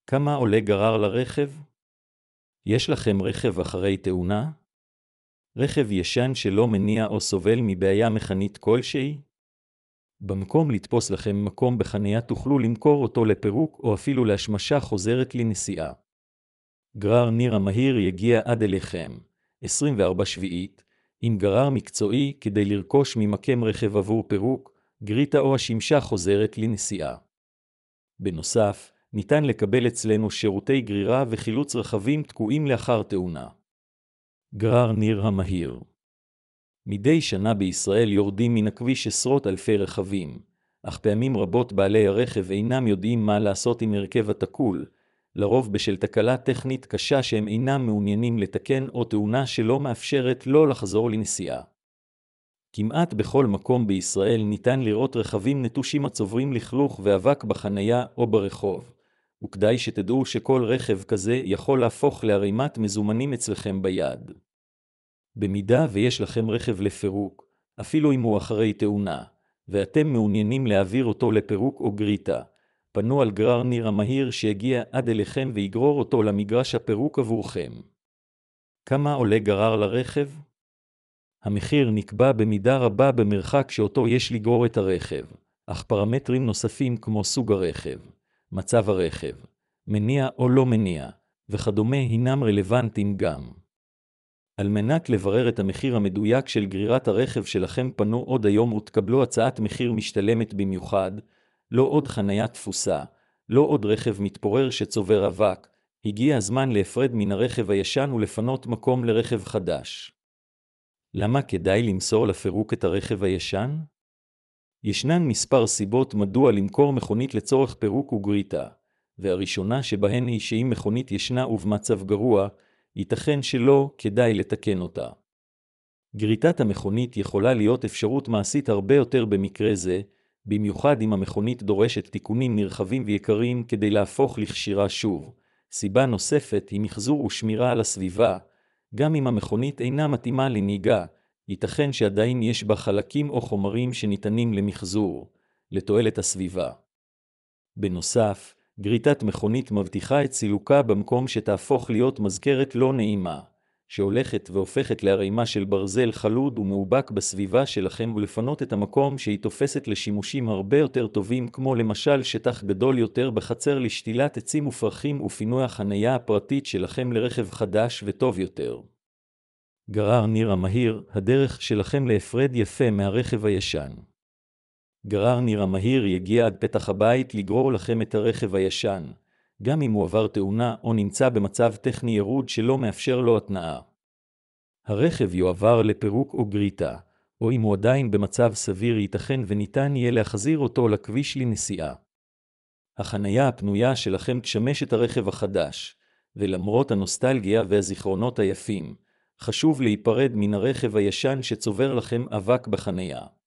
כמה עולה גרר לרכב? יש לכם רכב אחרי תאונה? רכב ישן שלא מניע או סובל מבעיה מכנית כלשהי? במקום לתפוס לכם מקום בחניה תוכלו למכור אותו לפירוק או אפילו להשמשה חוזרת לנסיעה. גרר ניר המהיר יגיע עד אליכם, 24/7, עם גרר מקצועי כדי לרכוש ממקם רכב עבור פירוק, גריטה או השמשה חוזרת לנסיעה. בנוסף, ניתן לקבל אצלנו שירותי גרירה וחילוץ רכבים תקועים לאחר תאונה. גרר ניר המהיר. מדי שנה בישראל יורדים מן הכביש עשרות אלפי רכבים, אך פעמים רבות בעלי הרכב אינם יודעים מה לעשות עם הרכב התקול, לרוב בשל תקלה טכנית קשה שהם אינם מעוניינים לתקן או תאונה שלא מאפשרת לא לחזור לנסיעה. כמעט בכל מקום בישראל ניתן לראות רכבים נטושים הצוברים לכלוך ואבק בחנייה או ברחוב, וכדאי שתדעו שכל רכב כזה יכול להפוך לערימת מזומנים אצלכם ביד. במידה ויש לכם רכב לפירוק, אפילו אם הוא אחרי תאונה, ואתם מעוניינים להעביר אותו לפירוק או גריטה, פנו על גרר ניר המהיר שיגיע עד אליכם ויגרור אותו למגרש הפירוק עבורכם. כמה עולה גרר לרכב? המחיר נקבע במידה רבה במרחק שאותו יש לגרור את הרכב, אך פרמטרים נוספים כמו סוג הרכב, מצב הרכב, מניע או לא מניע, וכדומה הינם רלוונטיים גם. על מנת לברר את המחיר המדויק של גרירת הרכב שלכם פנו עוד היום ותקבלו הצעת מחיר משתלמת במיוחד, לא עוד חנייה תפוסה, לא עוד רכב מתפורר שצובר אבק, הגיע הזמן להפרד מן הרכב הישן ולפנות מקום לרכב חדש. למה כדאי למסור לפירוק את הרכב הישן? ישנן מספר סיבות מדוע למכור מכונית לצורך פירוק וגריטה, והראשונה שבהן היא שאם מכונית ישנה ובמצב גרוע, ייתכן שלא כדאי לתקן אותה. גריטת המכונית יכולה להיות אפשרות מעשית הרבה יותר במקרה זה, במיוחד אם המכונית דורשת תיקונים נרחבים ויקרים כדי להפוך לכשירה שוב. סיבה נוספת היא מחזור ושמירה על הסביבה, גם אם המכונית אינה מתאימה לנהיגה, ייתכן שעדיין יש בה חלקים או חומרים שניתנים למחזור, לתועלת הסביבה. בנוסף, גריטת מכונית מבטיחה את סילוקה במקום שתהפוך להיות מזכרת לא נעימה, שהולכת והופכת להרימה של ברזל חלוד ומאובק בסביבה שלכם ולפנות את המקום שהיא תופסת לשימושים הרבה יותר טובים כמו למשל שטח גדול יותר בחצר לשתילת עצים ופרחים ופינוי החנייה הפרטית שלכם לרכב חדש וטוב יותר. גרר ניר המהיר, הדרך שלכם להפרד יפה מהרכב הישן. גרר ניר המהיר יגיע עד פתח הבית לגרור לכם את הרכב הישן, גם אם הוא עבר תאונה או נמצא במצב טכני ירוד שלא מאפשר לו התנאה. הרכב יועבר לפירוק או גריטה, או אם הוא עדיין במצב סביר ייתכן וניתן יהיה להחזיר אותו לכביש לנסיעה. החנייה הפנויה שלכם תשמש את הרכב החדש, ולמרות הנוסטלגיה והזיכרונות היפים, חשוב להיפרד מן הרכב הישן שצובר לכם אבק בחנייה.